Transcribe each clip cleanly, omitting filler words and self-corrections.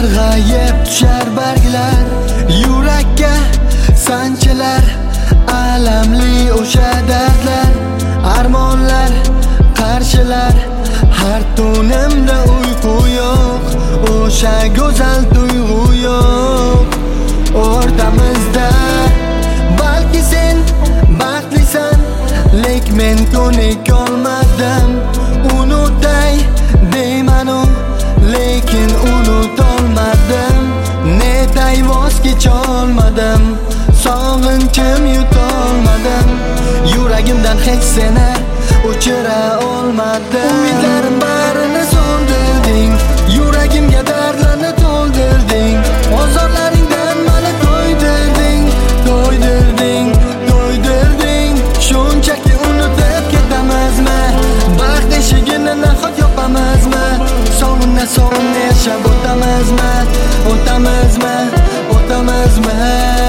sarg'ayib tushar barglar, yurakka sanchilar alamli o'sha dardlar, armonlar qarshilar, har tunimda uyqu yo'q, o'sha go'zal tuyg'u yo'q o'rtamizda. Balki sen baxtlisan, lek men ko'nikolmadim. Unutay deymanu, lekin unutolmadim. Netay voz kecholmadim, sog'inchim yutolmadim. Yuragimdan hech seni o'chira olmadim. Umidlarim barini so'ndirding, yuragimga dardlarni to'ldirding. Ozorlaringdan meni to'ydirding, to'ydirding, to'ydirding. Shunchaki unutib ketamizmi? Baxt eshigini nahot yopamizmi? Sog'inna sog'inna yashab o'tamizmi? O'tamizmi? O'tamizmi?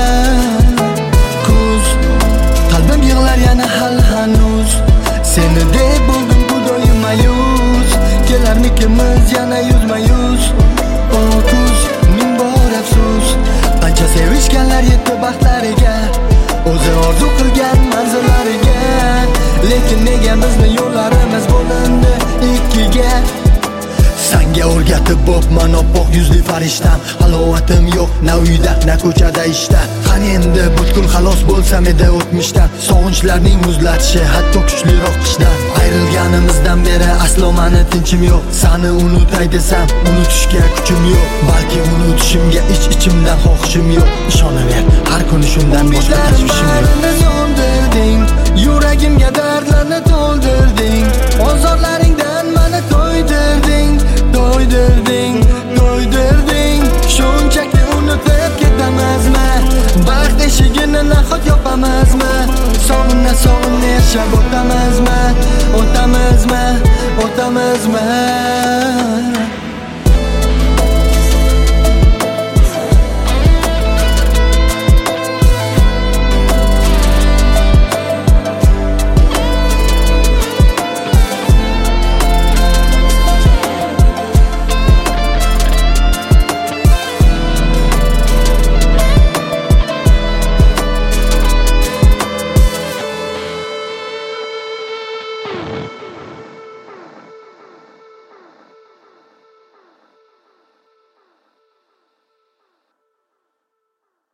Kuz, qalbim yig'lar yana hal hanuz. Seni deb bo'ldim bu doim mayus. Kelarmikimiz yana yuzma-yuz. O kuz, ming bor afsus. Qancha sevishganlar yetdi baxtlariga, o'zi orzu qilgan manzillariga. Lekin nega bizni yo'llarimiz bo'lindi ikkiga? Sanga o'rgatib bo'pman oppoq yuzli farishtam. Halovatim yo'q, na uyda, na ko'chada ishda. Qani endi butkul xalos bo'lsam edi o'tmishdan. Sog'inchlarning muzlatishi hatto kuchliroq qishdan. Ayrilganimizdan beri aslo meni tinchim yo'q. Seni unutay desam, unutishga kuchim yo'q. Balki unutishimga ich-ichimdan xohishim yo'q. Ishonaver, har kuni shundan boshqa tashvishim yo'q. Yuragimga dardlarni to'ldirding, ozorlaringdan meni to'ydirding, to'ydirding, to'ydirding. Shunchaki unutib ketamizmi? Baxt eshigini nahot yopamizmi? Sog'inna sog'inna yashab